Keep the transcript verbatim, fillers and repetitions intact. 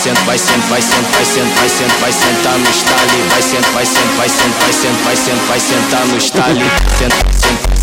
sentar, vai sentar, vai sentar, vai sentar, vai sentar, vai sentar no style. Vai sentar, vai sentar, vai sentar, vai sentar, vai sentar, vai sentar no style. Senta, senta.